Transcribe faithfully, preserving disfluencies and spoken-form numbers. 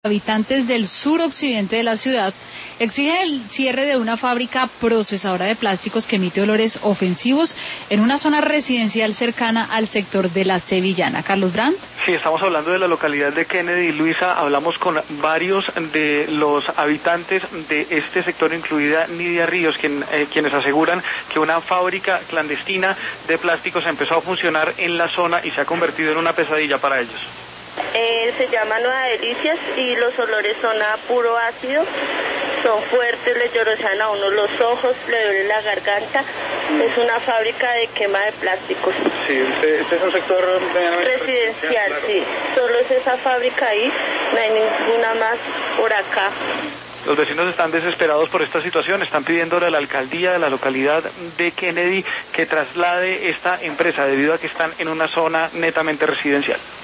Habitantes del suroccidente de la ciudad exigen el cierre de una fábrica procesadora de plásticos que emite olores ofensivos en una zona residencial cercana al sector de La Sevillana. Carlos Brandt. Sí, estamos hablando de la localidad de Kennedy. Luisa, hablamos con varios de los habitantes de este sector, incluida Nidia Ríos, quien, eh, quienes aseguran que una fábrica clandestina de plásticos empezó a funcionar en la zona y se ha convertido en una pesadilla para ellos. Eh, se llama Nueva Delicias y los olores son a puro ácido, son fuertes, le llorosean a uno los ojos, le duele la garganta. Es una fábrica de quema de plásticos. Sí, este, este es un sector residencial, claro. Sí, solo es esa fábrica ahí, no hay ninguna más por acá. Los vecinos están desesperados por esta situación, están pidiéndole a la alcaldía de la localidad de Kennedy que traslade esta empresa debido a que están en una zona netamente residencial.